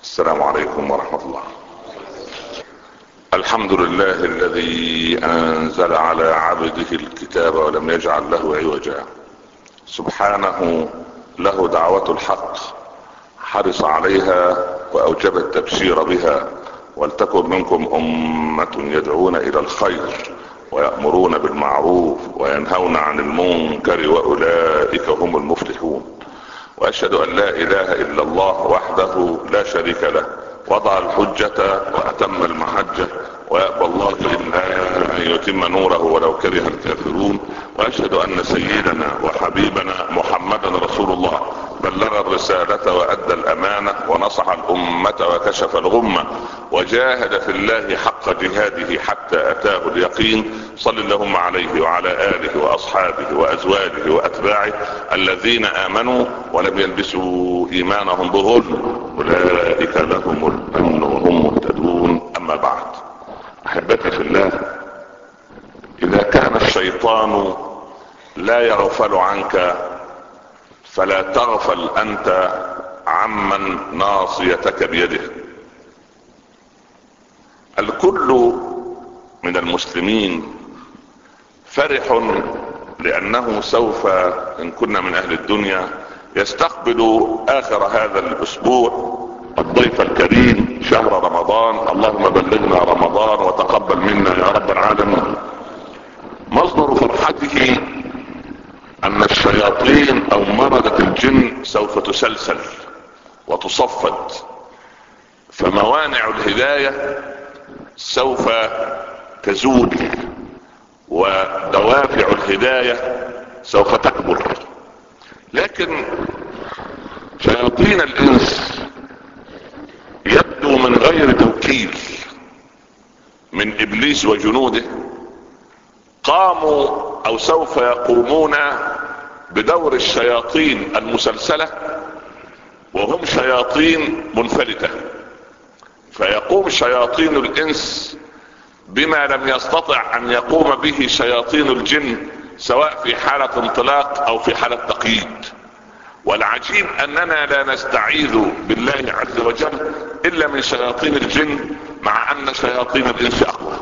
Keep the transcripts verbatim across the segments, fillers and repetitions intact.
السلام عليكم ورحمة الله. الحمد لله الذي انزل على عبده الكتاب ولم يجعل له عوجا. سبحانه له دعوة الحق حرص عليها واوجب التبشير بها. ولتكن منكم امة يدعون الى الخير ويأمرون بالمعروف وينهون عن المنكر واولئك هم المفلحون. واشهد ان لا اله الا الله وحده لا شريك له وضع الحجة واتم المحجة ويأبى الله الا ان يتم نوره ولو كره الكافرون. واشهد ان سيدنا وحبيبنا محمدا رسول الله بلغ الرسالة وادى الامانة ونصح الامة وكشف الغمة وجاهد في الله حق جهاده حتى اتاه اليقين. صل اللهم عليه وعلى اله واصحابه وازواجه واتباعه الذين امنوا ولم يلبسوا ايمانهم بظلم اولئك لهم الامن وهم مهتدون. اما بعد، احبتي في الله، اذا كان الشيطان لا يغفل عنك فلا تغفل انت عمن ناصيتك بيده. الكل من المسلمين فرح لانه سوف ان كنا من اهل الدنيا يستقبل اخر هذا الاسبوع الضيف الكريم شهر رمضان. اللهم بلغنا رمضان وتقبل منا يا رب العالمين. مصدر فرحته ان الشياطين او مردة الجن سوف تسلسل وتصفد، فموانع الهداية سوف تزول ودوافع الهداية سوف تكبر. لكن شياطين الانس يبدو من غير توكيل من ابليس وجنوده قاموا او سوف يقومون بدور الشياطين المسلسلة وهم شياطين منفلتة. فيقوم شياطين الانس بما لم يستطع ان يقوم به شياطين الجن، سواء في حالة انطلاق او في حالة تقييد. والعجيب اننا لا نستعيذ بالله عز وجل الا من شياطين الجن، مع ان شياطين الانس اقوى.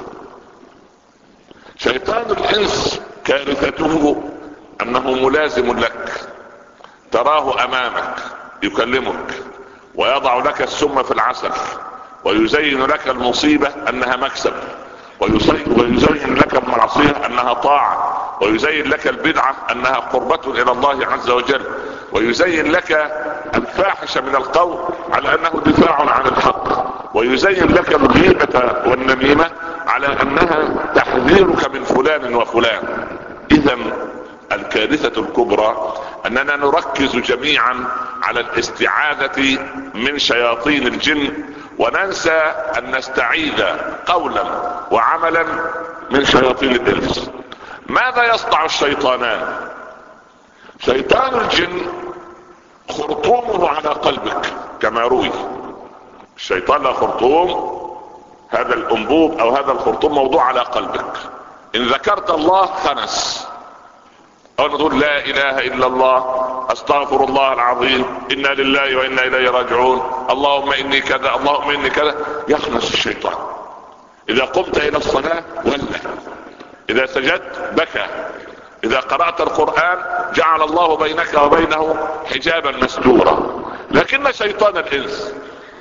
شيطان الانس كارثته انه ملازم لك، تراه امامك يكلمك ويضع لك السم في العسل ويزين لك المصيبة انها مكسب، ويزين لك المعصية انها طاعة، ويزين لك البدعة انها قربة الى الله عز وجل، ويزين لك الفاحشة من القول على انه دفاع عن الحق، ويزين لك الغيبة والنميمة على انها تحذيرك من فلان وفلان. اذا الكارثة الكبرى اننا نركز جميعا على الاستعاذة من شياطين الجن وننسى ان نستعيذ قولا وعملا من شياطين الانس. ماذا يصنع الشيطانان؟ شيطان الجن خرطومه على قلبك كما روي. الشيطان له خرطوم، هذا الانبوب او هذا الخرطوم موضوع على قلبك. ان ذكرت الله خنس، اول ما تقول لا اله الا الله، استغفر الله العظيم، انا لله وانا اليه راجعون، اللهم اني كذا اللهم اني كذا، يخنس الشيطان. اذا قمت الى الصلاة ولى، اذا سجدت بكى، اذا قرأت القرآن جعل الله بينك وبينه حجابا مستورا. لكن شيطان الانس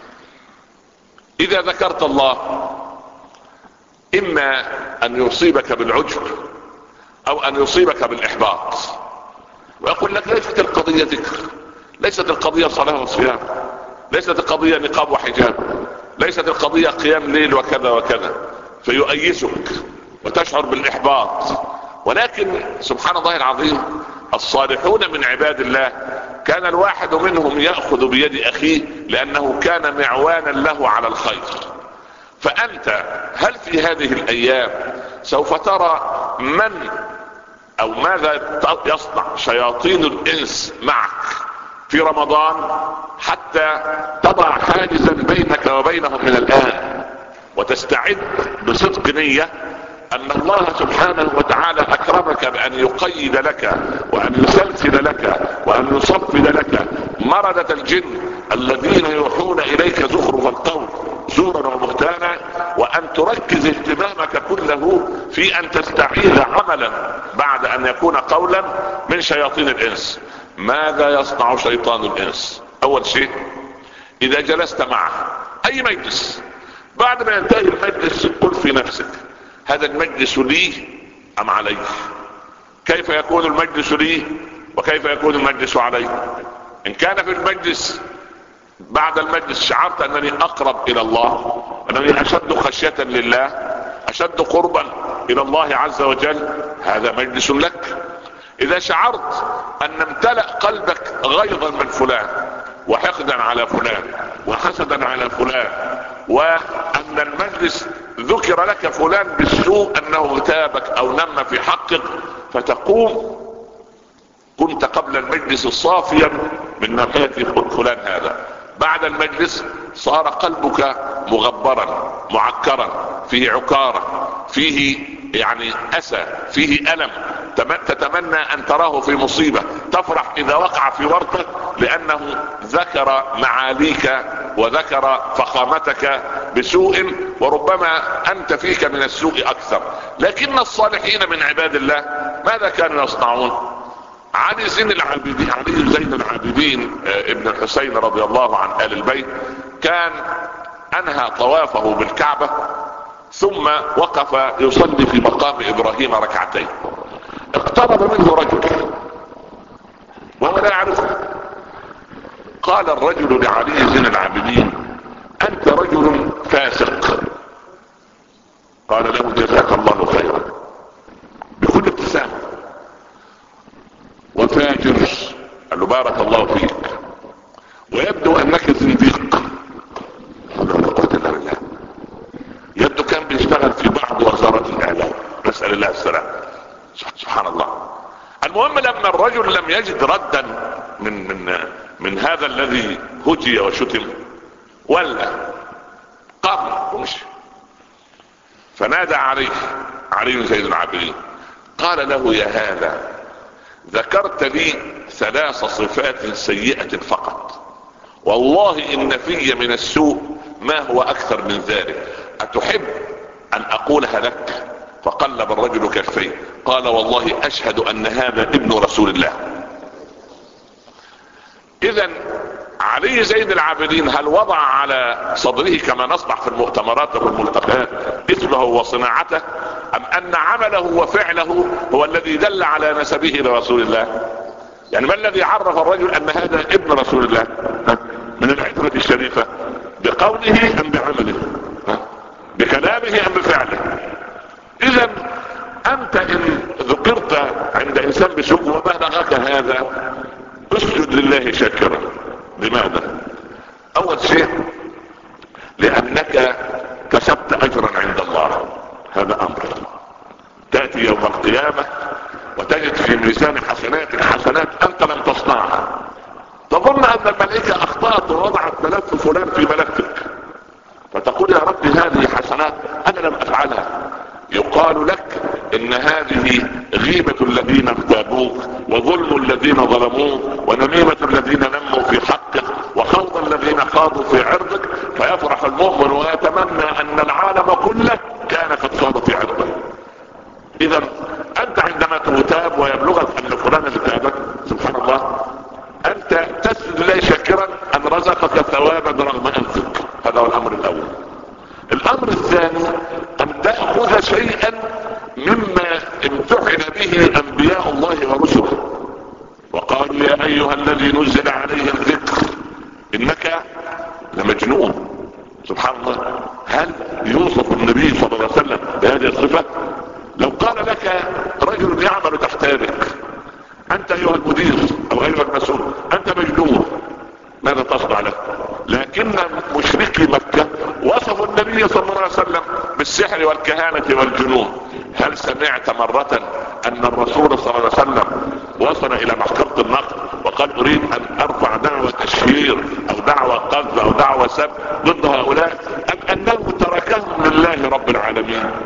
اذا ذكرت الله اما ان يصيبك بالعجب او ان يصيبك بالاحباط، ويقول لك ليست القضية ذكر، ليست القضية صلاة وصيام، ليست القضية نقاب وحجاب، ليست القضية قيام ليل وكذا وكذا، فيؤيسك وتشعر بالاحباط. ولكن سبحان الله العظيم، الصالحون من عباد الله كان الواحد منهم يأخذ بيد اخيه لانه كان معوانا له على الخير. فانت هل في هذه الايام سوف ترى من او ماذا يصنع شياطين الانس معك في رمضان حتى تضع حاجزا بينك وبينهم من الان، وتستعد بصدق نية ان الله سبحانه وتعالى اكرمك بان يقيد لك وان يسلسل لك وان يصفد لك مردة الجن الذين يوحون اليك زخرف القول زورا وبهتانا، وان تركز اهتمامك كله في ان تستعيذ عملا بعد ان يكون قولا من شياطين الانس. ماذا يصنع شيطان الانس؟ اول شيء اذا جلست معه اي مجلس، بعد ما ينتهي المجلس قل في نفسك هذا المجلس لي ام علي؟ كيف يكون المجلس لي وكيف يكون المجلس علي؟ ان كان في المجلس بعد المجلس شعرت انني اقرب الى الله، انني اشد خشية لله، اشد قربا الى الله عز وجل، هذا مجلس لك. اذا شعرت ان امتلأ قلبك غيظا من فلان وحقدا على فلان وحسدا على فلان، وان المجلس ذكر لك فلان بالسوء انه اغتابك او نم في حقك، فتقوم كنت قبل المجلس صافيا من ناحية فلان هذا، بعد المجلس صار قلبك مغبرا معكرا فيه عكارة فيه يعني اسى فيه الم، تتمنى ان تراه في مصيبة، تفرح اذا وقع في ورطة لانه ذكر معاليك وذكر فخامتك بسوء، وربما انت فيك من السوء اكثر. لكن الصالحين من عباد الله ماذا كانوا يصنعون؟ علي زين العابدين علي زين العابدين ابن الحسين رضي الله عن آل البيت كان انهى طوافه بالكعبة ثم وقف يصلي في مقام ابراهيم ركعتين، اقترب منه رجل وهو لا يعرفه، قال الرجل لعلي زين العابدين انت رجل فاسق، قال له جزاك الله خيرا بكل ابتسامة، وفاجر، قال له بارك الله فيك، ويبدو انك زنديق، يبدو كان بيشتغل في بعض وزارات الاعلام، نسأل الله السلام، سبحان الله. المهم لما الرجل لم يجد ردا من من من هذا الذي هجي وشتم ولا قام ومشي، فنادى عليه علي زين العابدين قال له يا هذا ذكرت لي ثلاث صفات سيئة فقط، والله ان في من السوء ما هو اكثر من ذلك، اتحب ان اقولها لك؟ فقلب الرجل كفيه قال والله اشهد ان هذا ابن رسول الله. اذا علي زين العابدين هل وضع على صدره كما نصنع في المؤتمرات وفي الملتقيات اسمه وصناعته، ام ان عمله وفعله هو الذي دل على نسبه لرسول الله؟ يعني ما الذي عرف الرجل ان هذا ابن رسول الله من العترة الشريفة؟ بقوله ام بعمله؟ بكلامه ام بفعله؟ اذا انت ان ذكرت عند انسان بسوء وبلغك هذا اسجد لله شاكرا. لماذا؟ اول شيء لانك كسبت اجرا عند الله، هذا امر. تأتي يوم القيامة وتجد في ميزان حسنات حسنات انت لم تصنعها، تظن ان الملائكة اخطأت ووضعت ملف فلان في ملفك، فتقول يا رب هذه حسنات انا لم افعلها، يقال لك ان هذه غيبة الذين اغتابوك وظلم الذين ظلموك ونميمة الذين نموا في حقك وخوض الذين خاضوا في عرضك، فيفرح المؤمن ويتمنى ان العالم كله كان قد خاض في عرضك. اذا انت عندما تغتاب ويبلغك ان فلان اغتابك سبحان الله انت تسجد لله شاكرا ان رزقك ثوابا رغم انفك، هذا هو الامر الاول. الامر الثاني ان تأخذ شيئا مما امتحن به انبياء الله ورسله، وقالوا يا ايها الذي نزل عليه الذكر انك لمجنون. سبحان الله، هل يوصف النبي صلى الله عليه وسلم بهذه الصفة؟ لو قال لك رجل يعمل تحت يدك انت ايها المدير او ايها المسؤول انت مجنون، ماذا تصنع له؟ لكن مشركي مكة وصفوا النبي صلى الله عليه وسلم بالسحر والكهانة والجنون. هل سمعت مرة ان الرسول صلى الله عليه وسلم وصل الى محكمة النقد وقال اريد ان ارفع دعوة تشهير او دعوة قذف او دعوة سب ضد هؤلاء، ام انه تركهم لله رب العالمين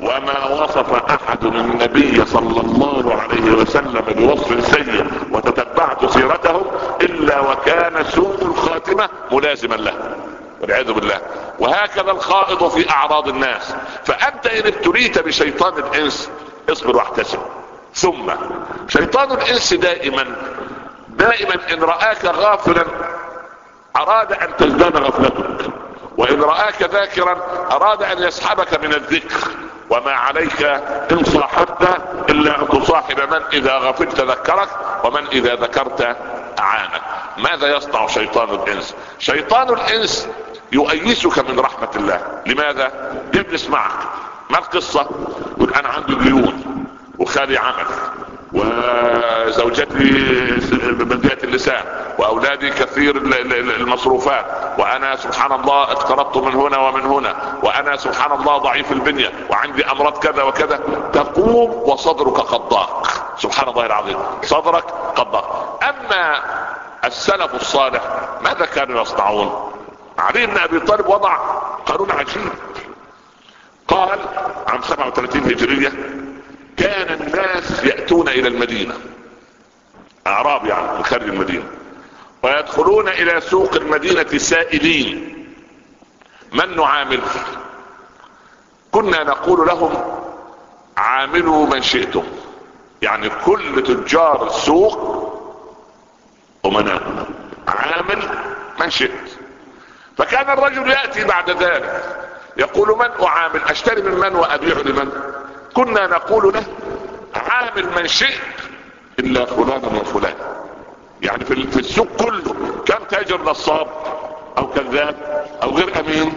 وما وصف احد النبي صلى الله عليه وسلم بوصف سيء وتتبعت سيرته الا وكان سوء الخاتمة ملازما له والعياذ بالله. وهكذا الخائض في اعراض الناس. فانت ان ابتليت بشيطان الانس اصبر واحتسب. ثم شيطان الانس دائما دائما ان رآك غافلا اراد ان تزداد غفلتك، وان رآك ذاكرا اراد ان يسحبك من الذكر. وما عليك ان صاحبت الا ان تصاحب من اذا غفلت ذكرك ومن اذا ذكرت اعانك. ماذا يصنع شيطان الانس؟ شيطان الانس يؤيسك من رحمة الله. لماذا؟ يجلس معك. ما القصة؟ يقول انا عندي ديون وخالي عمل وزوجتي بذات اللسان واولادي كثير المصروفات وانا سبحان الله اقترضت من هنا ومن هنا وانا سبحان الله ضعيف البنية وعندي امراض كذا وكذا. تقوم وصدرك قد ضاق. سبحان الله العظيم، صدرك قد ضاق. اما السلف الصالح ماذا كانوا يصنعون؟ علي بن ابي طالب وضع قانون عجيب. قال عام سبعة وثلاثين هجرية كان الناس يأتون الى المدينة، اعراب يعني من خارج المدينة، ويدخلون الى سوق المدينة سائلين من نعامل؟ كنا نقول لهم عاملوا من شئتم، يعني كل تجار السوق امناء، عامل من شئت. فكان الرجل يأتي بعد ذلك يقول من اعامل؟ اشتري من من وابيع لمن؟ كنا نقول له عامل من شئت الا فلانا وفلان. يعني في السوق كله كم تاجر نصاب او كذاب او غير امين.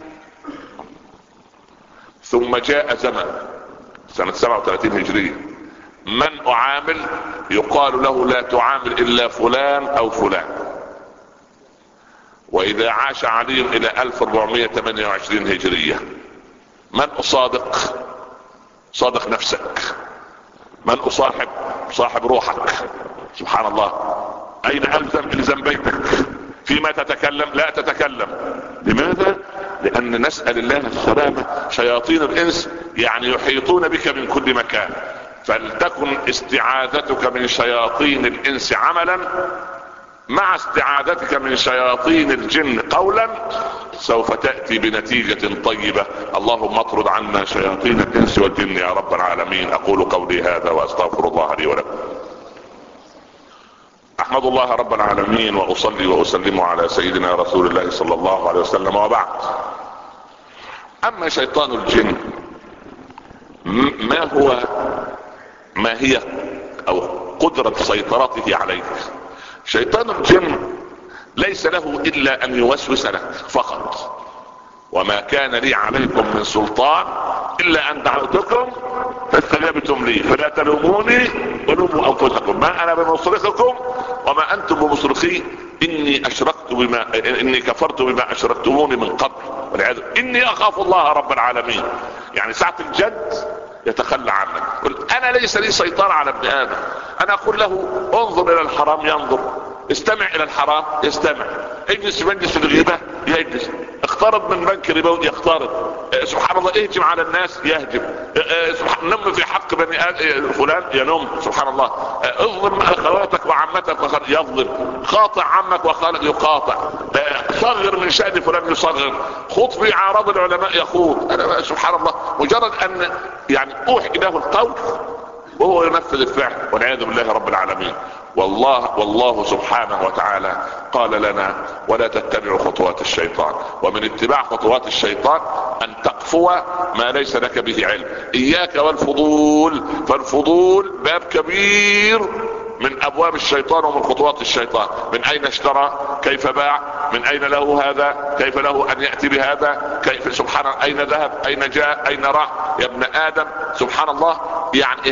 ثم جاء زمن سنة سبعة وثلاثين هجرية من اعامل؟ يقال له لا تعامل الا فلان او فلان. واذا عاش علي الى الف واربعمائة وثمانية وعشرين هجرية من اصادق؟ صادق نفسك. من اصاحب؟ صاحب روحك. سبحان الله. اين الزم؟ الزم بيتك. فيما تتكلم لا تتكلم. لماذا؟ لان نسأل الله السلامة. شياطين الانس يعني يحيطون بك من كل مكان، فلتكن استعاذتك من شياطين الانس عملا مع استعاذتك من شياطين الجن قولا، سوف تأتي بنتيجة طيبة. اللهم اطرد عنا شياطين الانس والجن يا رب العالمين. اقول قولي هذا واستغفر الله لي ولكم. احمد الله رب العالمين واصلي واسلم على سيدنا رسول الله صلى الله عليه وسلم، وبعد. اما شيطان الجن ما هو ما هي او قدرة سيطرته عليك؟ شيطان الجن ليس له الا ان يوسوس لك فقط. وما كان لي عليكم من سلطان الا ان دعوتكم فاستجبتم لي فلا تلوموني ولوموا انفسكم ما انا بمصرخكم وما انتم بمصرخي اني اشركت بما اني كفرت بما اشركتموني من قبل والعياذ. اني اخاف الله رب العالمين. يعني ساعة الجد يتخلى عنك. قل انا ليس لي سيطرة على ابن ادم. انا اقول له انظر الى الحرام ينظر، استمع الى الحرام يستمع، اجلس مجلس الغيبة يجلس، اقترض من بنك ربوي يقترض، سبحان الله اهجم على الناس يهجم، سبحان نم في حق بني ادم فلان ينم، سبحان الله اظلم اخواتك وعمتك وخالك يظلم، قاطع عمك وخالك يقاطع، صغر من شأن فلان يصغر، خط في اعراض العلماء يخوض. انا سبحان الله مجرد ان يعني اوحي له القول وهو ينفذ الفعل والعياذ بالله رب العالمين. والله والله سبحانه وتعالى قال لنا ولا تتبعوا خطوات الشيطان، ومن اتباع خطوات الشيطان ان تقفو ما ليس لك به علم. اياك والفضول، فالفضول باب كبير من ابواب الشيطان ومن خطوات الشيطان. من اين اشترى؟ كيف باع؟ من اين له هذا؟ كيف له ان يأتي بهذا؟ كيف سبحان الله اين ذهب؟ اين جاء؟ اين راح؟ يا ابن ادم سبحان الله يعني اهتم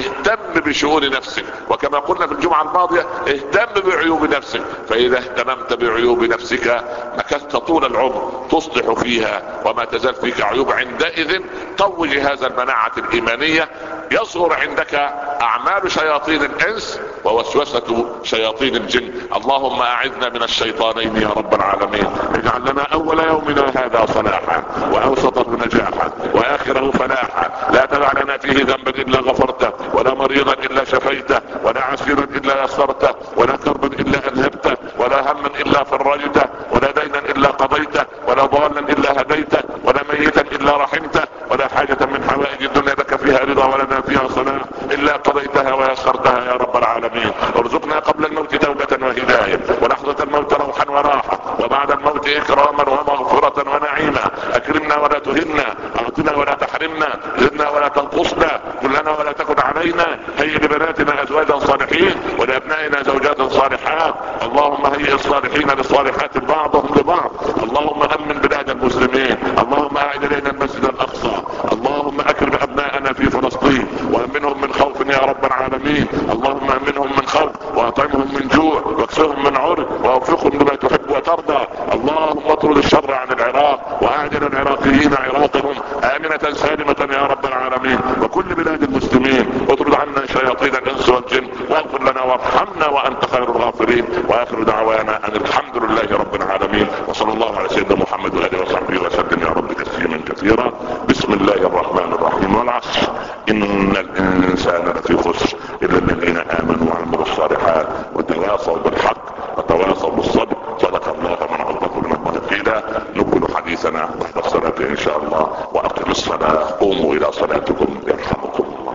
بشؤون نفسك، وكما قلنا في الجمعة الماضية اهتم بعيوب نفسك، فاذا اهتممت بعيوب نفسك مكثت طول العمر تصلح فيها وما تزال فيك عيوب. عندئذ قوي جهاز المناعة الايمانية، يصغر عندك اعمال شياطين الانس ووسوسة شياطين الجن. اللهم اعذنا من الشيطانين يا رب العالمين. اجعل لنا اول يومنا هذا صلاحا، واوسطه نجاحا، واخره فلاحا. لا تدع لنا فيه ذنبا الا غفرته، ولا مريضا الا شفيته، ولا عسيرا الا يسرته، ولا كربا الا اذهبته، ولا هما الا فرجته، ولا دينا الا قضيته، ولا ضالا الا هديته، ولا ميتا الا رحمته، ولا حاجة من حوائج الدنيا لك فيها رضا ولنا فيها صلاح الا قضيتها ويسرتها يا رب العالمين. ارزقنا قبل الموت توبة وهداية، ولحظة الموت روحا وراحة، وبعد الموت اكراما ومغفرة ونعيما. اكرمنا ولا تهنا، اعطنا ولا تحرمنا، زدنا ولا تنقصنا، كلنا ولا تكن علينا. هيئ لبناتنا ازواجا صالحين، ولابنائنا زوجات صالحات. اللهم هيئ الصالحين للصالحات بعضهم لبعض. اللهم امن بلاد المسلمين. اللهم اعد الينا المسجد الاقصى. اللهم اكرم ابناءنا في فلسطين وامنهم من خوف يا رب العالمين. اللهم امنهم من خوف، واطعمهم من جوع، واكسهم من عري، ووفقهم لما تحب وترضى. اللهم اطرد الشر عن العراق، واعجل العراقيين عراقهم امنة سالمة يا رب العالمين، وكل بلاد المسلمين. اطرد عنا شياطين الانس والجن، واغفر لنا وارحمنا وانت خير الغافرين. واخر دعوانا ان الحمد لله رب العالمين، وصلى الله على سيدنا محمد واله وصحبه وسلم يا رب تسليما كثيرا. بسم الله الرحمن الرحيم. والعصر ان الانسان لفي خسر الا الذين امنوا وعملوا الصالحات وتواصوا بالحق وتواصوا بالصبر. صدق الله من عظمه من التقيلة. نكمل حديثنا بعد الصلاة ان شاء الله. واقم الصلاة، قوموا الى صلاتكم يرحمكم الله.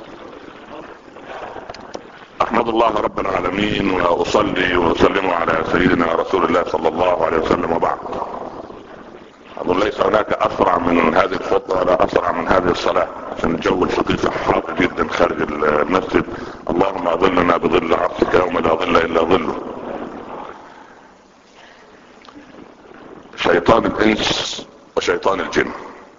احمد الله رب العالمين، واصلي واسلم على سيدنا رسول الله صلى الله عليه وسلم، وبعد. اظن ليس هناك اسرع من هذه الخطبة ولا اسرع من هذه الصلاة، عشان الجو الحقيقة حار جدا خارج المسجد. اللهم اظلنا بظل عرشك يوم لا ظل الا ظله. شيطان الانس وشيطان الجن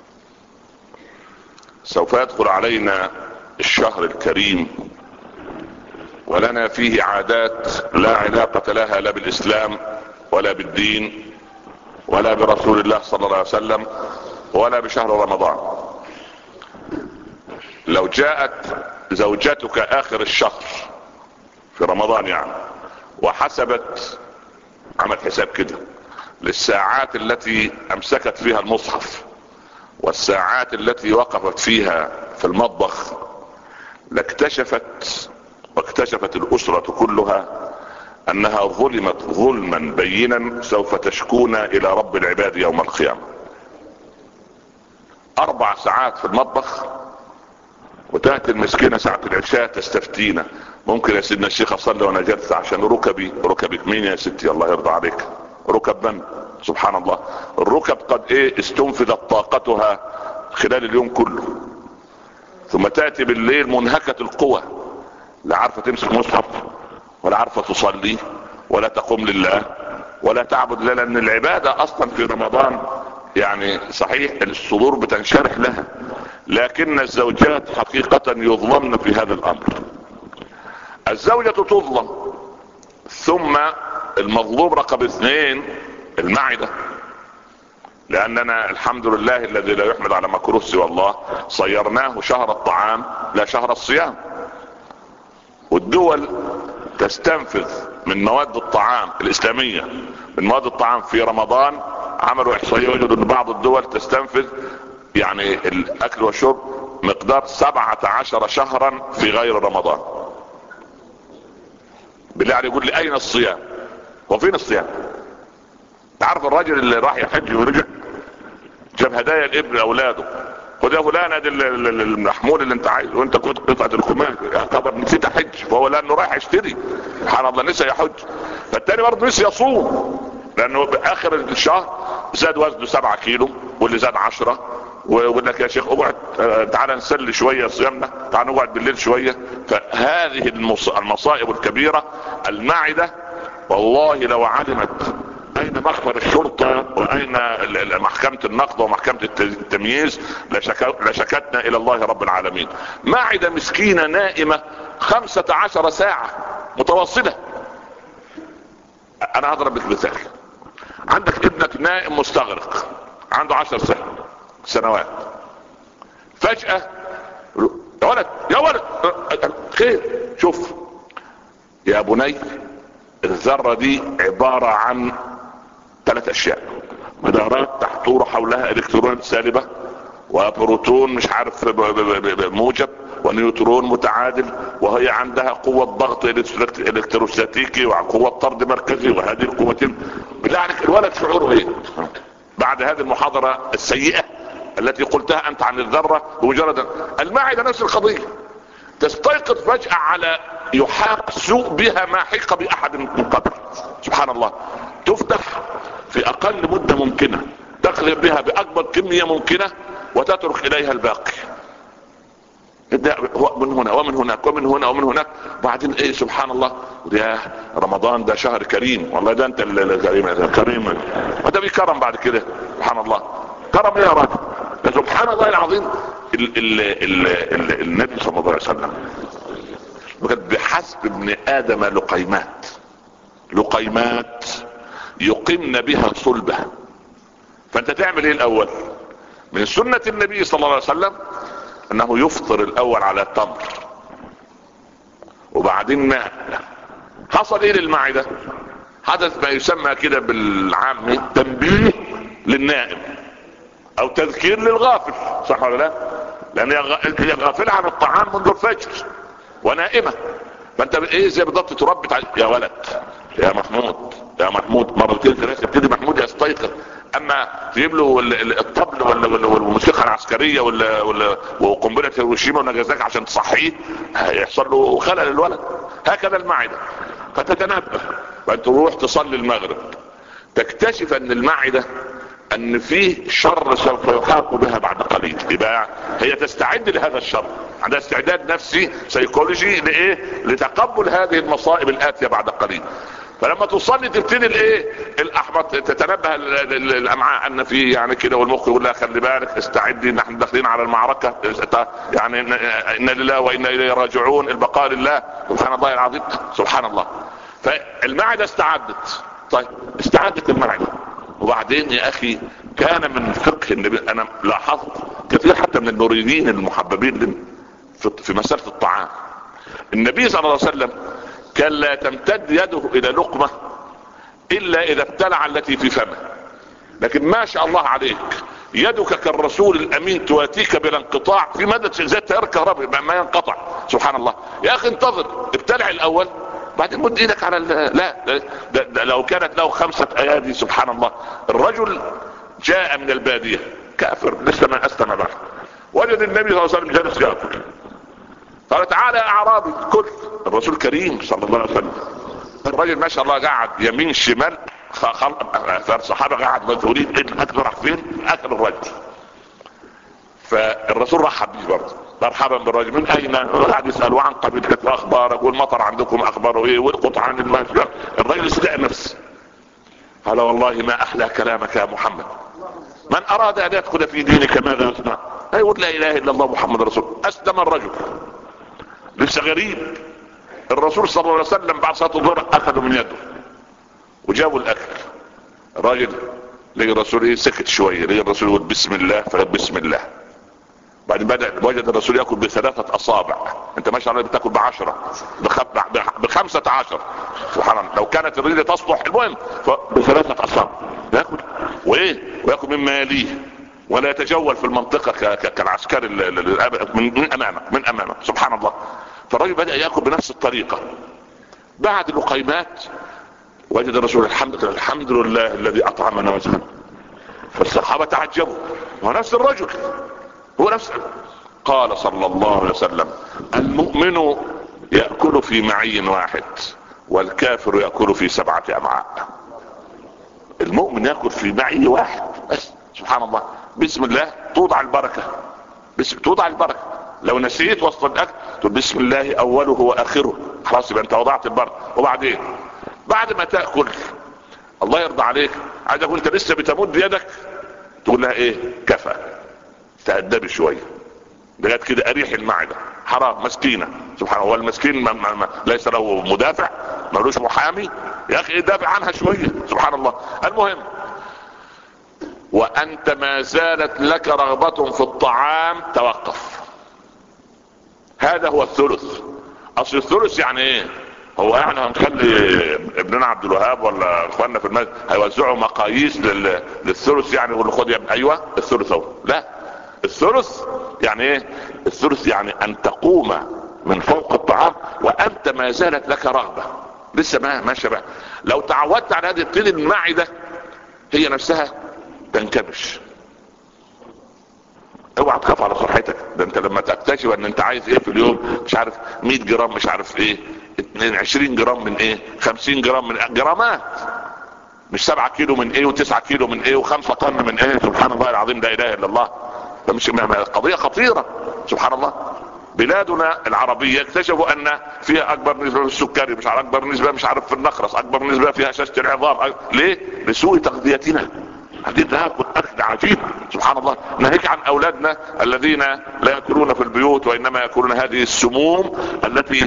سوف يدخل علينا الشهر الكريم، ولنا فيه عادات لا علاقة لها لا بالاسلام ولا بالدين ولا برسول الله صلى الله عليه وسلم ولا بشهر رمضان. لو جاءت زوجتك اخر الشهر في رمضان يعني، وحسبت، عمل حساب كده للساعات التي امسكت فيها المصحف والساعات التي وقفت فيها في المطبخ، لاكتشفت واكتشفت الاسرة كلها انها ظلمت ظلما بينا سوف تشكون الى رب العباد يوم القيامة. اربع ساعات في المطبخ، وتأتي المسكينة ساعة العشاء تستفتينا: ممكن يا سيدنا الشيخ اصلي وانا جالسة عشان ركبي. ركبك مين يا ستي؟ الله يرضى عليك، ركب من؟ سبحان الله، الركب قد ايه استنفذت طاقتها خلال اليوم كله، ثم تأتي بالليل منهكة القوى، لا عارفة تمسك مصحف ولا عارفة تصلي ولا تقوم لله ولا تعبد الله. لان العبادة اصلا في رمضان يعني صحيح الصدور بتنشرح لها، لكن الزوجات حقيقة يظلمن في هذا الامر. الزوجة تظلم، ثم المظلوم رقم اثنين المعدة، لاننا الحمد لله الذي لا يحمد على مكروه سوى الله صيرناه شهر الطعام لا شهر الصيام. والدول تستنفذ من مواد الطعام الاسلامية، من مواد الطعام في رمضان. عملوا احصائية وجدوا ان بعض الدول تستنفذ يعني الاكل والشرب مقدار سبعة عشر شهرا في غير رمضان. بالله عليه يقول لي اين الصيام؟ وفين الصيام؟ تعرف الراجل اللي راح يحج ورجع جاب هدايا لابن اولاده: خد يا فلان ادي المحمول اللي انت عايزه، وانت كنت قطعة الكمام يا خبر نسيت احج، فهو لانه رايح يشتري سبحان الله نسي يحج. فالتاني برضه نسي يصوم، لانه باخر الشهر زاد وزنه سبعة كيلو واللي زاد عشرة، ويقول لك يا شيخ اقعد تعالى نسلي شوية صيامنا، تعالى نقعد بالليل شوية. فهذه المصائب الكبيرة المعدة والله لو علمت اين مخبر الشرطة واين محكمة النقض ومحكمة التمييز لشكتنا الى الله رب العالمين. معدة مسكينة نائمة خمسة عشر ساعة متواصلة. انا هضرب لك مثال. عندك ابنك نائم مستغرق عنده عشر سنوات، فجأة يا ولد يا ولد خير، شوف يا بني، الذرة دي عبارة عن ثلاث اشياء: مدارات تحتور حولها الكترونات سالبة، وبروتون مش عارف موجب، ونيوترون متعادل، وهي عندها قوة ضغط الكتروستاتيكي وقوة طرد مركزي، وهذه القوتين. بالله عليك الولد شعوره ايه بعد هذه المحاضرة السيئة التي قلتها انت عن الذرة؟ بمجرد المعدة نفس القضية، تستيقظ فجأة على يحاق سوء بها ما حيق باحد من قبل. سبحان الله، تفتح في اقل مدة ممكنة، تقلب بها باكبر كمية ممكنة وتترك اليها الباقي. من هنا ومن هناك ومن هنا ومن هناك. بعدين ايه سبحان الله، يا رمضان ده شهر كريم، والله ده انت الكريم الكريم وده بيكرم بعد كده. سبحان الله، كرم يا رب. سبحان الله العظيم. ال ال ال ال النبي صلى الله عليه وسلم بحسب ابن ادم لقيمات، لقيمات يقمن بها صلبه. فانت تعمل ايه الاول؟ من سنة النبي صلى الله عليه وسلم انه يفطر الاول على التمر وبعدين ماء. حصل ايه للمعدة؟ حدث ما يسمى كده بالعام تنبيه للنائم او تذكير للغافل، صح ولا لا؟ لان هي غافلة عن الطعام منذ الفجر ونائمة. فانت ايه زي بالضبط تربط يا ولد يا محمود يا محمود مرتين ثلاثة يبتدي محمود يستيقظ. اما تجيب له الطبل ولا والموسيقى العسكرية ولا ولا وقنبلة هيروشيما وناجازاك عشان تصحيه، هيحصل له خلل الولد. هكذا المعدة. فتتنبه وانت تروح تصلي المغرب، تكتشف ان المعدة ان فيه شر سوف يحاق بها بعد قليل. يبقى هي تستعد لهذا الشر، عندها استعداد نفسي سيكولوجي لايه؟ لتقبل هذه المصائب الاتية بعد قليل. فلما تصلي تبتدي الايه الاحبط، تتنبه الامعاء ان في يعني كده، والمخ يقول لها خلي بالك استعدي، نحن داخلين على المعركة، يعني ان لله وانا اليه راجعون، البقاء لله. سبحان الله العظيم، سبحان الله. فالمعدة استعدت. طيب استعدت المعدة، وبعدين يا اخي كان من فقه النبي، انا لاحظت كثير حتى من المريدين المحببين في مسألة الطعام، النبي صلى الله عليه وسلم كان لا تمتد يده الى لقمة الا اذا ابتلع التي في فمه. لكن ما شاء الله عليك يدك كالرسول الامين تواتيك بلا انقطاع في مدى زي التيار الكهربائي ما ينقطع. سبحان الله. يا اخي انتظر، ابتلع الاول بعدين مد ايدك على لا ده ده لو كانت له خمسة ايادي. سبحان الله. الرجل جاء من البادية كافر لسه ما اسلم بعد، وجد النبي صلى الله عليه وسلم جالس ياكل، قال تعالى يا اعرابي كل. الرسول كريم صلى الله عليه وسلم. الرجل ما شاء الله قاعد يمين شمال، فالصحابة قاعد مذهولين الاكل راح فين؟ اكل الرجل. فالرسول رحب به برضه، مرحبا بالرجل، من اين؟ قاعد يسألوا عن قبيلتك واخبارك، والمطر عندكم اخباره ايه، والقطع عن الماء. الرجل استاء نفسه، قال والله ما احلى كلامك يا محمد، من اراد ان يدخل في دينك ماذا يصنع؟ يقول لا اله الا الله محمد رسول. اسلم الرجل لسه غريب. الرسول صلى الله عليه وسلم بعد صلاة الظهر اخذوا من يده وجابوا الاكل. الراجل لقى الرسول ايه سكت شوية، لقى الرسول يقول بسم الله، فقال بسم الله. بعدين بدأ وجد الرسول يأكل بثلاثة اصابع. انت ما شاء الله بتاكل بعشرة بخمسة عشر. سبحان الله. لو كانت الرجل تصلح المهم بثلاثة اصابع يأكل وايه ويأكل مما يليه، ولا يتجول في المنطقة كالعسكري من امامه من امامه. سبحان الله. فالرجل بدأ يأكل بنفس الطريقة. بعد لقيمات وجد الرسول الحمد لله الحمد لله الذي اطعمنا وسقانا. فالصحابة تعجبوا، هو نفس الرجل هو نفس. قال صلى الله عليه وسلم المؤمن يأكل في معي واحد والكافر يأكل في سبعة امعاء. المؤمن يأكل في معي واحد بس. سبحان الله. بسم الله توضع البركة، بسم توضع البركة. لو نسيت وسط الاكل تقول بسم الله اوله واخره، خلاص يبقى انت وضعت البركة. وبعدين بعد ما تأكل الله يرضى عليك، عايزك وانت لسه بتمد يدك تقول لها ايه؟ كفى. تأدبي شويه لغايه كده اريح المعده. حرام، مسكينه سبحان الله. المسكين ما ما ما ليس له مدافع، ملوش محامي، يا اخي دافع عنها شويه سبحان الله. المهم، وانت ما زالت لك رغبة في الطعام توقف. هذا هو الثلث. اصل الثلث يعني ايه؟ هو يعني هنخلي ابننا عبد الوهاب ولا اخواننا في المسجد هيوزعوا مقاييس لل... للثلث يعني يقول له خد يا ابن ايوه الثلث اهو؟ لا، الثلث يعني ايه؟ الثلث يعني ان تقوم من فوق الطعام وانت ما زالت لك رغبة لسه ما ماشي بقى. لو تعودت على هذه الطين المعدة هي نفسها تنكمش. اوعى تخاف على صحتك، ده انت لما تكتشف ان انت عايز ايه في اليوم مش عارف مية جرام مش عارف ايه، عشرين جرام من ايه، خمسين جرام من جرامات، مش سبعة كيلو من ايه وتسعة كيلو من ايه وخمسة طن من ايه. سبحان الله العظيم، لا اله الا الله. فمش قضية خطيرة سبحان الله. بلادنا العربية اكتشفوا ان فيها اكبر نسبة في السكري، مش عارف اكبر نسبة مش عارف في النخرس، اكبر نسبة فيها هشاشة العظام. ليه؟ لسوء تغذيتنا. هذه ناكل اكل عجيب سبحان الله. ناهيك عن اولادنا الذين لا ياكلون في البيوت وانما ياكلون هذه السموم التي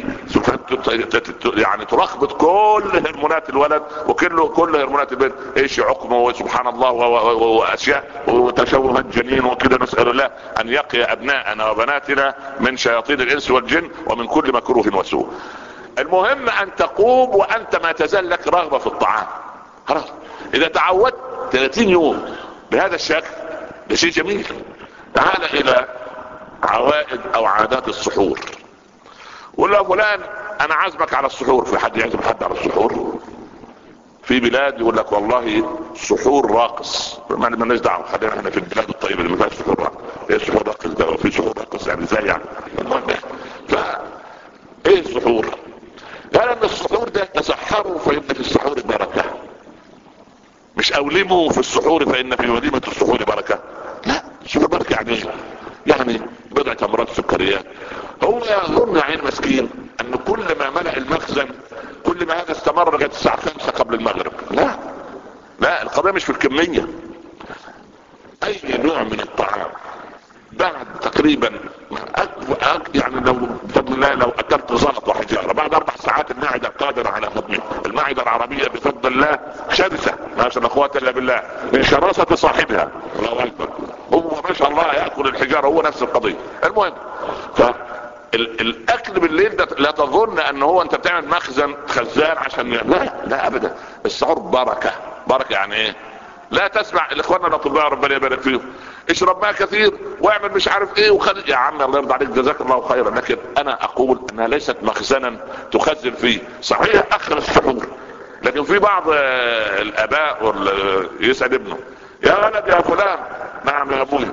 يعني تلخبط كل هرمونات الولد وكل كل هرمونات البنت، ايش عقمه سبحان الله واشياء وتشوه الجنين وكذا. نسال الله ان يقي ابناءنا وبناتنا من شياطين الانس والجن ومن كل مكروه وسوء. المهم ان تقوم وانت ما تزال لك رغبة في الطعام. خلاص، اذا تعودت ثلاثين يوم بهذا الشكل ده شيء جميل. تعال الى عوائد او عادات السحور. ولا فلان انا عازمك على السحور. في حد يعزم حد على السحور؟ في بلاد يقول لك والله سحور راقص، ما لناش دعوه، خلينا احنا في البلاد الطيبه اللي ما فيهاش سحور راقص. ايه السحور راقص ده؟ وفي سحور راقص يعني ازاي يعني؟ ف ايه السحور؟ قال ان السحور ده تسحروا فان في السحور بركه، مش اولموا في السحور فان في وليمة السحور بركة. لا، السحور بركة يعني ايه؟ يعني بضع تمرات سكريات. هو يظن عين مسكين ان كل ما ملأ المخزن كل ما هذا استمر لغاية الساعة خمسة قبل المغرب. لا لا، القضية مش في الكمية. اي نوع من الطعام بعد تقريبا يعني لو بفضل الله لو اكلت زلط وحجارة بعد اربع ساعات المعدة قادرة على هضمه. المعدة العربية بفضل الله شرسة، ما شاء الله الا بالله، من شراسة صاحبها. الله اكبر، هو ما شاء الله يأكل الحجارة، هو نفس القضية. المهم، فالاكل بالليل ده لا تظن ان هو انت بتعمل مخزن خزان عشان، لا لا ابدا. السحور بركة. بركة يعني ايه؟ لا تسمع الاخوان الاطباء ربنا يبارك فيهم اشرب ماء كثير واعمل مش عارف ايه وخد يا عم الله يرضى عليك جزاك الله خيرا، لكن انا اقول انها ليست مخزنا تخزن فيه. صحيح اخر السحور، لكن في بعض الاباء يسأل ابنه يا ولد يا فلان، نعم يا ابوي،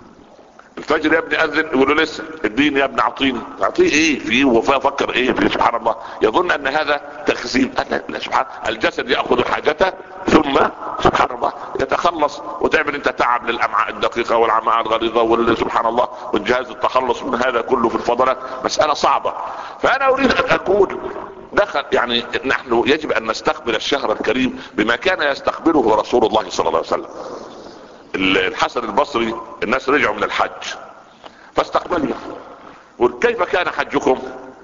الفجر يا ابني اذن، يقول له لسه، اديني يا ابني اعطيني. اعطيه ايه فيه وفكر ايه فيه؟ سبحان الله، يظن ان هذا تخزين. لا, لا سبحان، الجسد ياخذ حاجته ثم سبحان الله يتخلص، وتعمل انت تعب للامعاء الدقيقه والامعاء الغليظه وسبحان الله والجهاز التخلص من هذا كله في الفضلات. مساله صعبه. فانا اريد ان اقول دخل يعني نحن يجب ان نستقبل الشهر الكريم بما كان يستقبله رسول الله صلى الله عليه وسلم. الحسن البصري الناس رجعوا من الحج فاستقبلنا، وكيف كان حجكم؟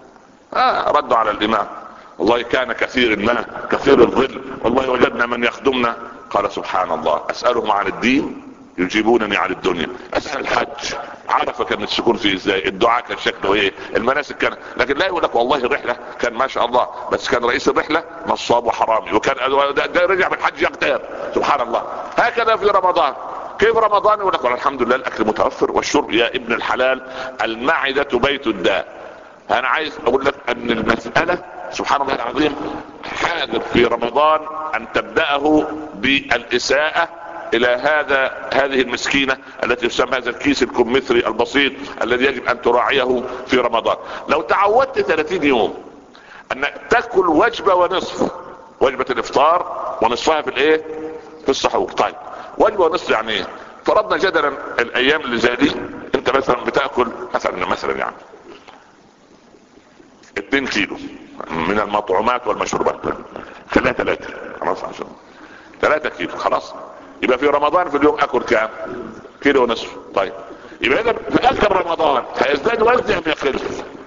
آه ردوا على الامام والله كان كثير الماء كثير الظل، والله وجدنا من يخدمنا. قال سبحان الله، اسألهم عن الدين يجيبونني عن الدنيا. اسأل الحج عرفة كان السكون فيه ازاي، الدعاء كان شكله ايه، المناسك كان، لكن لا يقول لك والله الرحلة كان ما شاء الله بس كان رئيس الرحلة نصاب وحرامي وكان ده رجع من الحج يغتاب. سبحان الله. هكذا في رمضان. كيف رمضان؟ يقول لك الحمد لله الاكل متوفر والشرب يا ابن الحلال، المعدة بيت الداء. انا عايز اقول لك ان المسألة سبحان الله العظيم حاذر في رمضان ان تبدأه بالاساءة الى هذا هذه المسكينة التي تسمى هذا الكيس الكمثري البسيط الذي يجب ان تراعيه في رمضان. لو تعودت ثلاثين يوم ان تاكل وجبة ونصف، وجبة الافطار ونصفها في الايه؟ في السحور. طيب وجبة ونصف يعني ايه؟ فرضنا جدلا الايام اللي زي دي انت مثلا بتاكل مثلا مثلا يعني اتنين كيلو من المطعومات والمشروبات، خليها ثلاثة خلاص عشان ثلاثة كيلو خلاص. يبقى في رمضان في اليوم اكل كام؟ كيلو ونصف. طيب يبقى اذا في اخر رمضان هيزداد وزني ام يقل؟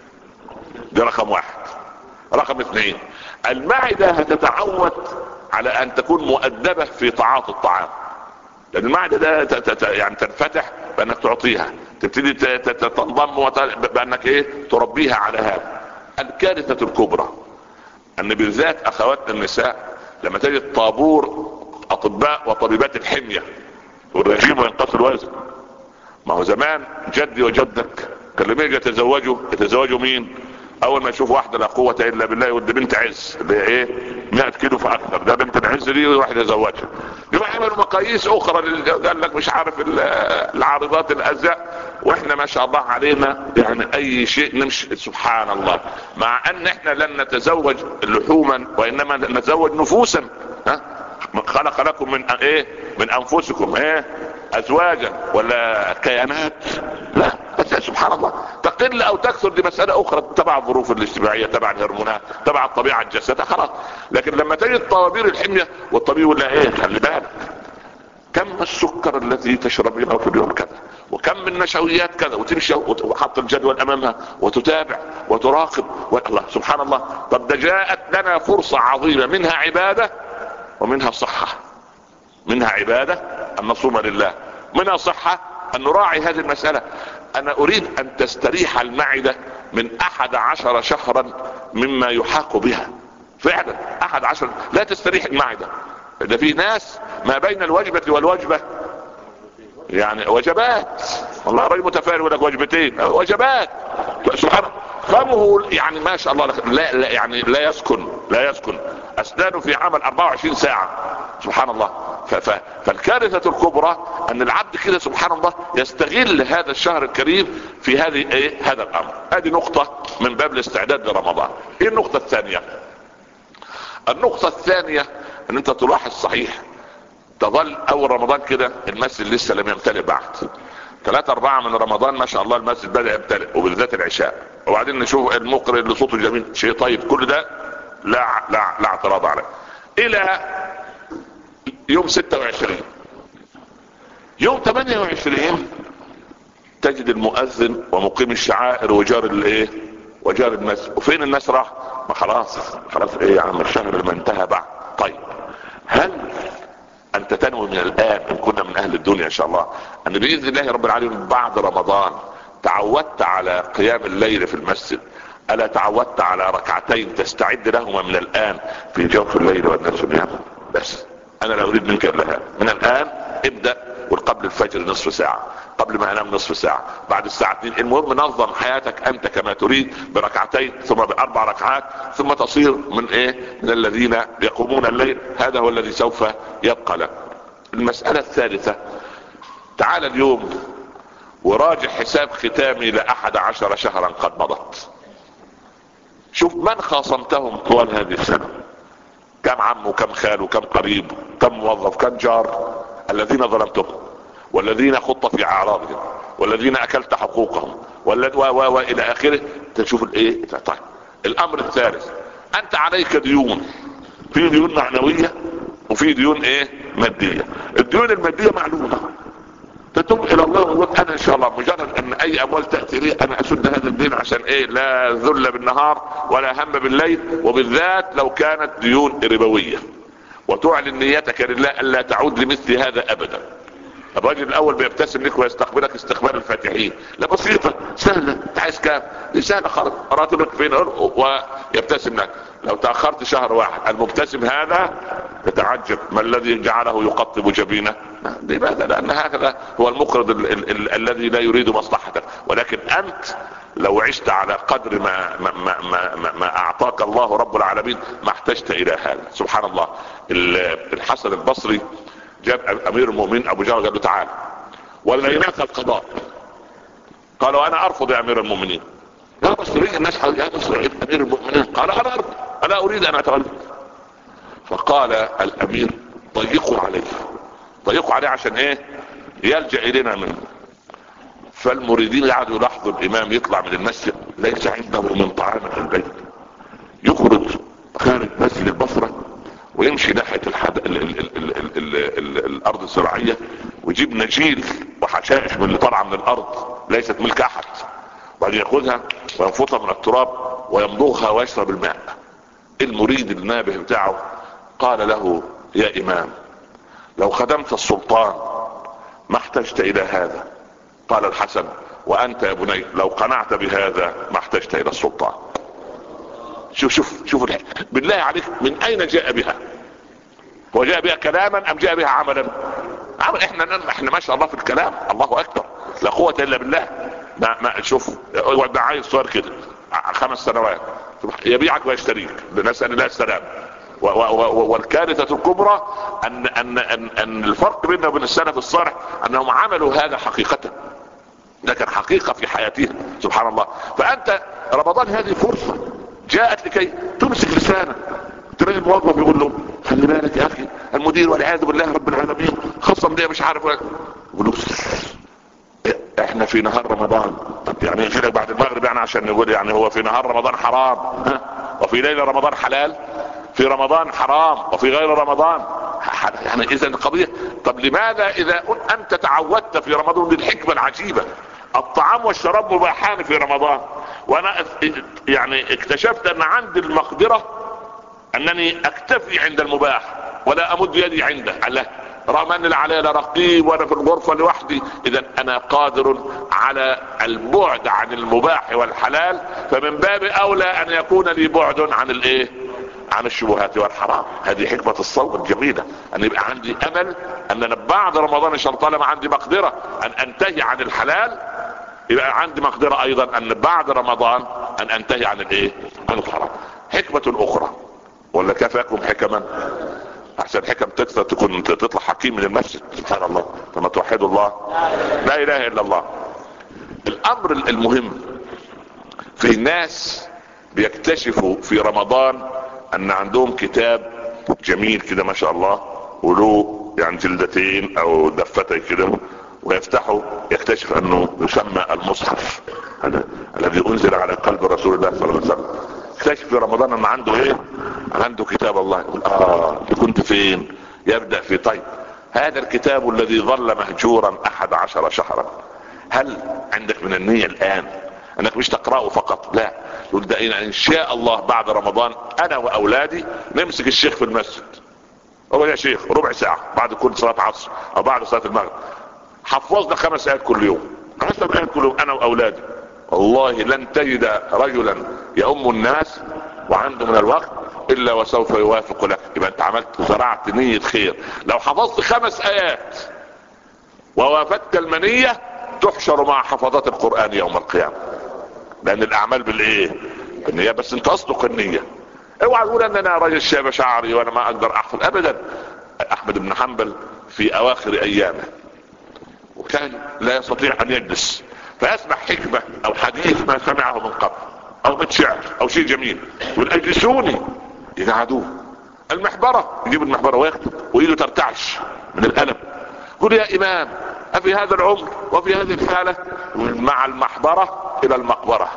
ده رقم واحد. رقم اثنين، المعدة هتتعود على ان تكون مؤدبة في تعاطي الطعام، لان المعدة ده يعني تنفتح بانك تعطيها، تبتدي تنضم بانك ايه تربيها على هذا. الكارثة الكبرى ان بالذات اخواتنا النساء لما تجد طابور اطباء وطبيبات الحمية والرجيم وينقص الوزن. ما هو زمان جدي وجدك كان لما يجي يتزوجوا يتزوجوا مين؟ اول ما يشوف واحدة لا قوة الا بالله ودي بنت عز اللي ايه مئة كيلو فاكثر، ده بنت العز دي واحد يزوجها. يبقى عملوا مقاييس اخرى، قال لك مش عارف العارضات الازياء، واحنا ما شاء الله علينا يعني اي شيء نمشي. سبحان الله، مع ان احنا لن نتزوج لحوما وانما نتزوج نفوسا. ها خلق لكم من ايه من انفسكم ايه ازواجا ولا كيانات؟ لا سبحان الله، تقل او تكثر دي مسألة اخرى تبع الظروف الاجتماعية، تبع الهرمونات، تبع الطبيعة الجسدية خلاص. لكن لما تجد طوابير الحمية والطبيب يقول لها ايه خلي بالك كم السكر الذي تشربينه في اليوم كذا، وكم من نشويات كذا، وتمشي وحط الجدول امامها وتتابع وتراقب. والله سبحان الله. طب ده جاءت لنا فرصة عظيمة، منها عبادة ومنها صحة. منها عبادة ان نصوم لله، منها صحة ان نراعي هذه المسألة. انا اريد ان تستريح المعدة من احد عشر شهرا مما يحاق بها فعلا. احد عشر لا تستريح المعدة. ده في ناس ما بين الوجبة والوجبة يعني وجبات، والله رجل متفائل يقول لك وجبتين وجبات. سبحان الله، فمه يعني ما شاء الله لا, لا يعني لا يسكن لا يسكن اسنانه في عمل اربعة وعشرين ساعة. سبحان الله. فالكارثة الكبرى ان العبد كده سبحان الله يستغل هذا الشهر الكريم في هذه ايه هذا الامر. هذه نقطة من باب الاستعداد لرمضان. ايه النقطة الثانية؟ النقطة الثانية ان انت تلاحظ صحيح تظل اول رمضان كده المسجد لسه لم يمتلئ بعد. ثلاثة اربعة من رمضان ما شاء الله المسجد بدأ يمتلئ وبالذات العشاء، وبعدين نشوف المقرئ اللي صوته جميل شيء طيب، كل ده لا لا لا اعتراض عليه. الى يوم ستة وعشرين يوم ثمانية وعشرين تجد المؤذن ومقيم الشعائر وجار الايه وجار المسجد. وفين الناس راح؟ ما خلاص خلاص ايه يا عم الشهر ما انتهى بعد. طيب هل انت تنوي من الان ان كنا من اهل الدنيا ان شاء الله ان باذن الله رب العالمين بعد رمضان تعودت على قيام الليل في المسجد، الا تعودت على ركعتين تستعد لهما من الان في جوف الليل والناس نيام؟ بس انا لا اريد منك الا هذا. من الان ابدأ وقبل الفجر نصف ساعة، قبل ما انام نصف ساعة، بعد الساعة اثنين. المهم نظم حياتك انت كما تريد بركعتين ثم باربع ركعات ثم تصير من ايه من الذين يقومون الليل. هذا هو الذي سوف يبقى لك. المسألة الثالثة، تعال اليوم وراجع حساب ختامي لاحد عشر شهرا قد مضت. شوف من خاصمتهم طوال هذه السنة، كم عم وكم خال وكم قريب كم موظف كم جار الذين ظلمتهم والذين خضت في اعراضهم والذين اكلت حقوقهم والى اخره. تشوف الايه. طيب الامر الثالث، انت عليك ديون، في ديون معنوية وفي ديون ايه مادية. الديون المادية معلومة، تتوب الى الله وقول انا ان شاء الله مجرد ان اي اموال تأتي لي انا اسد هذا الدين عشان ايه لا ذل بالنهار ولا هم بالليل، وبالذات لو كانت ديون ربوية، وتعلن نيتك لله الا تعود لمثل هذا ابدا. الراجل الاول بيبتسم لك ويستقبلك استقبال الفاتحين، لا بسيطة سهلة. انت عايز كام؟ دي سهلة خالص، راتبك فين ويبتسم لك. لو تأخرت شهر واحد المبتسم هذا يتعجب ما الذي جعله يقطب جبينه. لماذا؟ لان هذا هو المقرض ال ال ال الذي لا يريد مصلحتك. ولكن انت لو عشت على قدر ما ما ما, ما, ما اعطاك الله رب العالمين ما احتجت الى هذا. سبحان الله. الحسن البصري جاب امير المؤمنين ابو جهل قال له تعال وليناك القضاء. قالوا انا ارفض يا امير المؤمنين. يا بصري الناس يا بصري امير المؤمنين. قال انا ارفض، انا اريد ان اتولى. فقال الامير ضيقوا عليه، ضيقوا عليه عشان ايه يلجأ الينا منه. فالمريدين قعدوا يلاحظوا الامام يطلع من المسجد ليس عنده من طعام في البيت، يخرج خارج مسجد البصرة ويمشي ناحية الحد... ال... ال... ال... ال... ال... ال... الارض الزراعية، ويجيب نجيل وحشائش من اللي طالعة من الارض ليست ملك احد، وبعدين ياخذها وينفضها من التراب ويمضغها ويشرب الماء. المريد النابه بتاعه قال له: يا امام، لو خدمت السلطان ما احتجت الى هذا. قال الحسن: وانت يا بني لو قنعت بهذا ما احتجت الى السلطان. شوف شوف شوف بالله عليك، من اين جاء بها؟ هو جاء بها كلاما ام جاء بها عملا؟ عمل. احنا احنا ما شاء الله في الكلام الله اكبر، لا قوة الا بالله. ما ما شوف ده عايز صغير كده خمس سنوات يبيعك ويشتريك، نسأل الله السلام. والكارثة الكبرى ان ان ان, أن الفرق بيننا وبين السلف الصالح انهم عملوا هذا حقيقة، لكن حقيقة في حياتهم سبحان الله. فانت رمضان هذه فرصة جاءت لكي تمسك لسانك. تلاقي الموظف يقول له: خلي بالك يا اخي المدير والعياذ بالله رب العالمين خصم ليه مش عارف، يقول له: احنا في نهار رمضان. طب يعني يجي بعد المغرب يعني عشان نقول يعني هو في نهار رمضان حرام، ها؟ وفي ليلة رمضان حلال، في رمضان حرام وفي غير رمضان يعني اذا القضية. طب لماذا اذا انت تعودت في رمضان بالحكمة العجيبة الطعام والشراب مباحان في رمضان، وانا يعني اكتشفت ان عندي المقدرة انني اكتفي عند المباح ولا امد يدي عنده، الله رغم ان العلي رقيب وانا في الغرفة لوحدي، اذا انا قادر على البعد عن المباح والحلال، فمن باب اولى ان يكون لي بعد عن الايه؟ عن الشبهات والحرام. هذه حكمة الصوم الجميلة، ان يبقى عندي امل ان انا بعد رمضان ان شاء الله طالما عندي مقدرة ان انتهي عن الحلال، يبقى عندي مقدرة ايضا ان بعد رمضان ان انتهي عن الايه؟ عن الحرام. حكمة اخرى، ولا كفاكم حكما؟ احسن حكم تكثر تكون تطلع حكيم من المسجد سبحان الله. فما توحدوا الله لا اله الا الله. الامر المهم في الناس بيكتشفوا في رمضان ان عندهم كتاب جميل كده ما شاء الله وله يعني جلدتين او دفتين كده، ويفتحوا يكتشف انه يسمى المصحف هذا الذي انزل على قلب رسول الله صلى الله عليه وسلم. اكتشف في رمضان ان عنده ايه؟ عنده كتاب الله. يقول: اه كنت فين؟ يبدأ في طيب هذا الكتاب الذي ظل مهجورا احد عشر شهرا، هل عندك من النية الان انك مش تقرأه فقط؟ لا، يقول: ده ان شاء الله بعد رمضان انا واولادي نمسك الشيخ في المسجد، هو يا شيخ ربع ساعة بعد كل صلاة عصر او بعد صلاة المغرب حفظنا خمس ايات كل يوم، خمس ايات كل يوم انا واولادي. والله لن تجد رجلا يؤم الناس وعنده من الوقت الا وسوف يوافق لك. يبقى انت عملت زرعت نية خير. لو حفظت خمس ايات ووافدت المنية تحشر مع حفظات القرآن يوم القيامة، لان الاعمال بالايه؟ بالنية. بس انت اصدق النية. اوعى تقول ان انا راجل شاب شعري وانا ما اقدر احفظ ابدا. احمد بن حنبل في اواخر ايامه وكان لا يستطيع ان يجلس، فيسمع حكمة او حديث ما سمعه من قبل او بيت شعر او شيء جميل، يقول: اجلسوني. يقعدوه المحبرة، يجيب المحبرة ويكتب وايده ترتعش من الالم. يقول: يا امام افي هذا العمر وفي هذه الحالة؟ مع المحبرة الى المقبرة.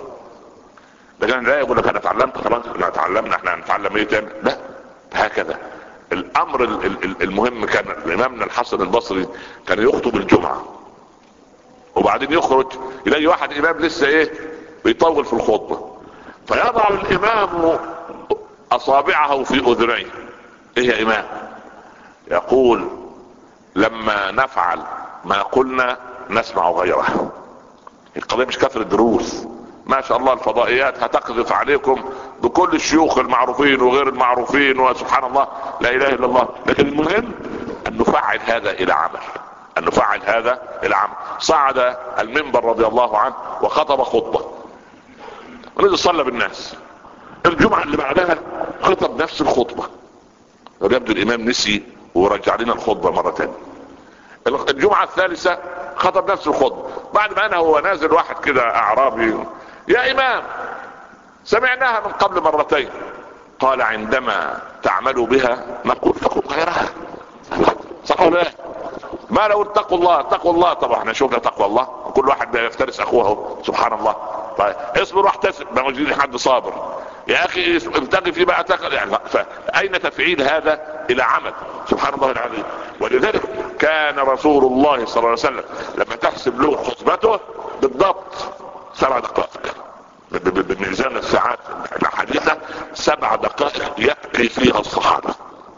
لكن لا يقول لك انا اتعلمت خلاص، احنا اتعلمنا احنا هنتعلم ايه تاني؟ لا، هكذا الامر. المهم كان الامامنا الحسن البصري كان يخطب الجمعة وبعدين يخرج يلاقي واحد امام لسه ايه بيطول في الخطبة، فيضع الامام اصابعه في اذنيه. ايه يا امام؟ يقول: لما نفعل ما قلنا نسمع غيره. القضية مش كثرة دروس، ما شاء الله الفضائيات هتقذف عليكم بكل الشيوخ المعروفين وغير المعروفين وسبحان الله لا اله الا الله، لكن المهم ان نفعل هذا الى عمل، ان نفعل هذا الى عمل. صعد المنبر رضي الله عنه وخطب خطبة ونزل صلى بالناس. الجمعة اللي بعدها خطب نفس الخطبة، يبدو الامام نسي ورجع لنا الخطبة مرة تانية. الجمعة الثالثة خطب نفس الخطبة. بعد ما انا هو نازل واحد كده اعرابي: يا امام سمعناها من قبل مرتين. قال: عندما تعملوا بها نقول تقول غيرها. صح ولا لا؟ ما لو اتقوا الله اتقوا الله. طبعا احنا شوفنا تقوى الله، كل واحد بيفترس اخوه سبحان الله. طيب اصبر واحتسب، ما موجود حد صابر. يا اخي ابتغي فيما اتاك يعني. فاين تفعيل هذا الى عمل؟ سبحان الله العظيم. ولذلك كان رسول الله صلى الله عليه وسلم لما تحسب له خطبته بالضبط سبع دقائق بميزان الساعات الحديثة، سبع دقائق يبكي فيها الصحابة،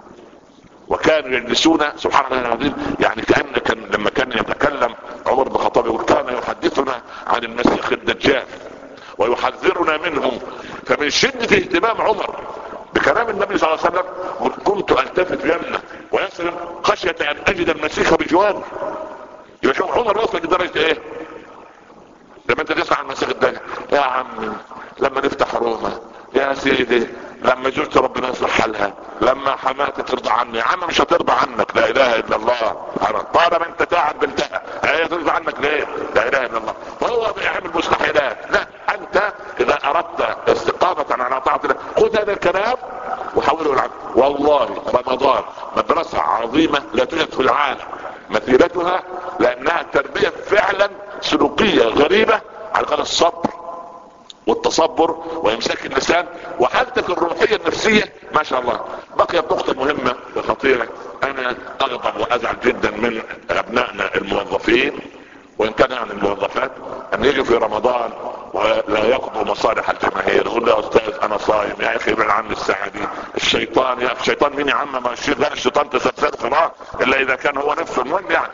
وكانوا يجلسون سبحان الله العظيم يعني كأن كان لما كان يتكلم عمر بن الخطاب وكان يحدثنا عن المسيح الدجال ويحذرنا منه، فمن شدة اهتمام عمر بكلام النبي صلى الله عليه وسلم كنت التفت يمنه ويسلم خشية ان اجد المسيح بجواري. يشوف عمر وصل لدرجة ايه لما انت تسمع عن المسيح الدجال؟ يا عمي لما نفتح روما، يا سيدي لما زوجتي ربنا يصلح حالها، لما حماتي ترضى عني. يا عم مش هترضى عنك، لا اله الا الله. طالما انت تعب بنتها هي ترضى عنك ليه؟ لا اله الا الله. فهو بيعمل مستحيلات. لا، انت اذا اردت استقامة على طاعة الله خذ هذا الكلام وحوله العمل. والله رمضان مدرسة عظيمة لا توجد في العالم مثيلتها، لانها تربية فعلا سلوكية غريبة على قدر الصبر والتصبر وامساك اللسان وحالتك الروحية النفسية ما شاء الله. بقيت نقطة مهمة وخطيرة، انا اغضب وازعل جدا من ابنائنا الموظفين وان كان عن الموظفات ان يجوا في رمضان ولا يقضوا مصالح الجماهير. يقول له يا استاذ انا صايم. يا اخي ابعد عني الساعة دي. الشيطان يا الشيطان مين يا عم؟ ما الشيطان الشيطان تسلسل صراع الا اذا كان هو نفسه المهم يعني.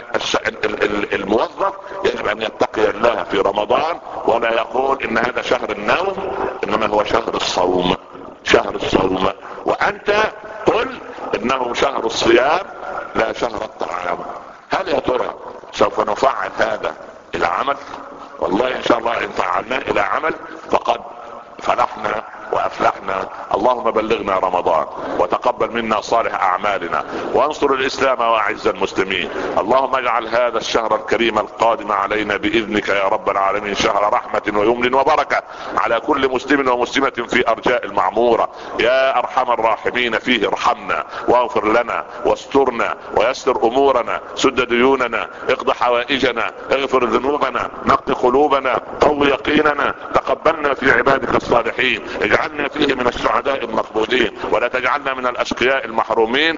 فالموظف يجب ان يتقي الله في رمضان ولا يقول ان هذا شهر النوم، انما هو شهر الصوم. شهر الصوم. وانت قل انه شهر الصيام لا شهر الطعام. هل يا ترى سوف نفعل هذا الى عمل؟ والله ان شاء الله ان فعلناه الى عمل فقد فلحنا وافلحنا. اللهم بلغنا رمضان وتقبل منا صالح اعمالنا وانصر الاسلام واعز المسلمين. اللهم اجعل هذا الشهر الكريم القادم علينا باذنك يا رب العالمين شهر رحمة ويمن وبركة على كل مسلم ومسلمة في ارجاء المعمورة. يا ارحم الراحمين فيه ارحمنا واغفر لنا واسترنا ويسر امورنا، سد ديوننا، اقض حوائجنا، اغفر ذنوبنا، نقي قلوبنا، قو يقيننا، تقبلنا في عبادك الصالحين، اجعلنا فيه من السعداء المقبولين ولا تجعلنا من الاشقياء المحرومين.